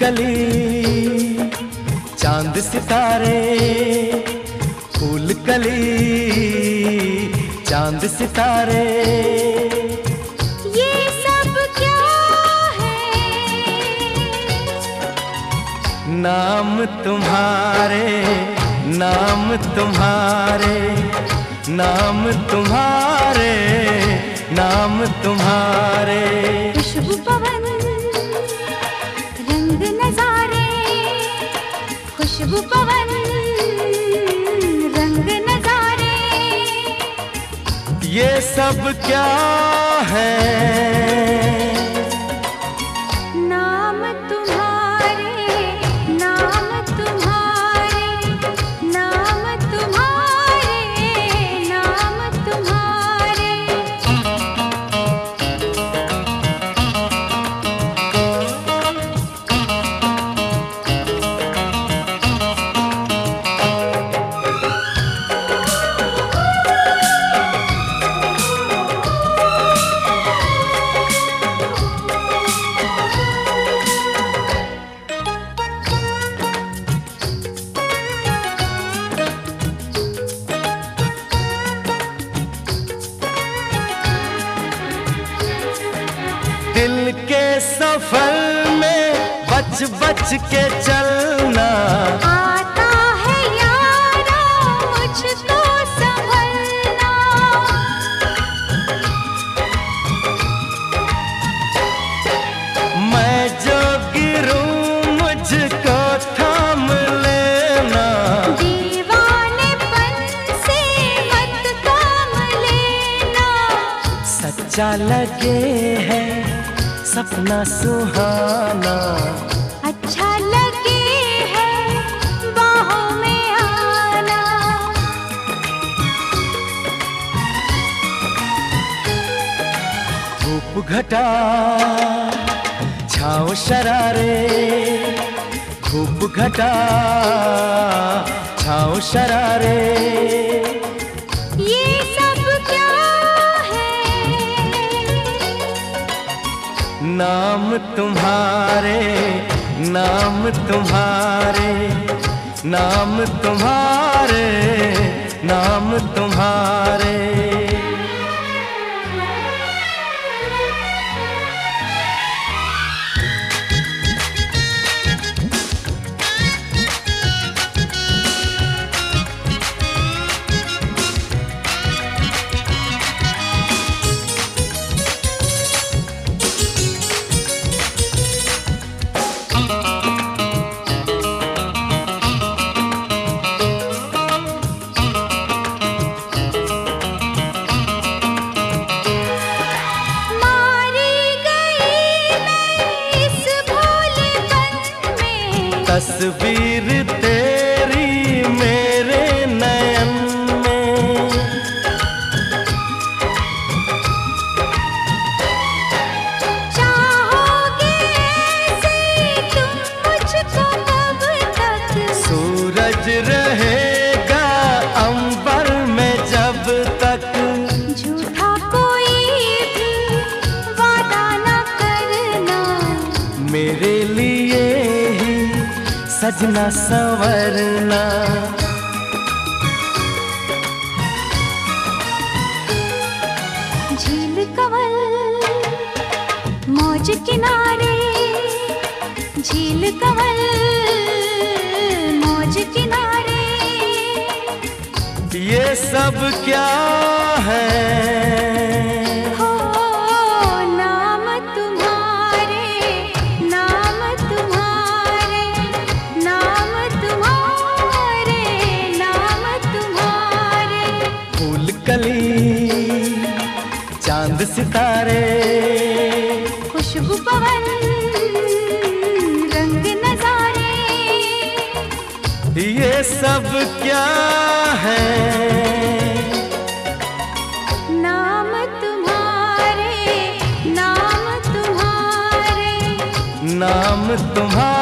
कली चांद सितारे, फूल कली चांद सितारे, ये सब क्या है? नाम तुम्हारे, नाम तुम्हारे, नाम तुम्हारे, नाम तुम्हारे। खुशबू पवन रंग नजारे, खुशबू पवन रंग नजारे, ये सब क्या है? नाम तुम्हारे, नाम तुम्हारे, नाम तुम्हारे, नाम तुम्हारे। दिल के सफर में बच बच के चलना, आता है यारा मुझको संभलना, मैं जो गिरूं मुझको थाम लेना, दीवानेपन से मत काम लेना, सच्चा लगे है सपना सुहाना, अच्छा लगे है बाहों में आना, धूप घटा छाँव शरारे, धूप घटा छाँव शरारे, ये सब क्या है? नाम तुम्हारे, नाम तुम्हारे, नाम तुम्हारे, नाम तुम्हारे। तस्वीर तेरी मेरे नयन में, चाहोगे ऐसे तुम मुझको कब तक, सूरज रहेगा अंबर में जब तक, झूठा कोई भी वादा न करना, मेरे लिए सजना संवरना, झील कंवल मौज किनारे, झील कंवल मौज किनारे, ये सब क्या है? हो नाम तुम्हारे, नाम तुम्हारे, नाम तुम्हारे, नाम तुम्हारे, फूल कली चांद सितारे, खुशबू पवन रंग नजारे, ये सब क्या है? नाम तुम्हारे, नाम तुम्हारे, नाम तुम्हारे।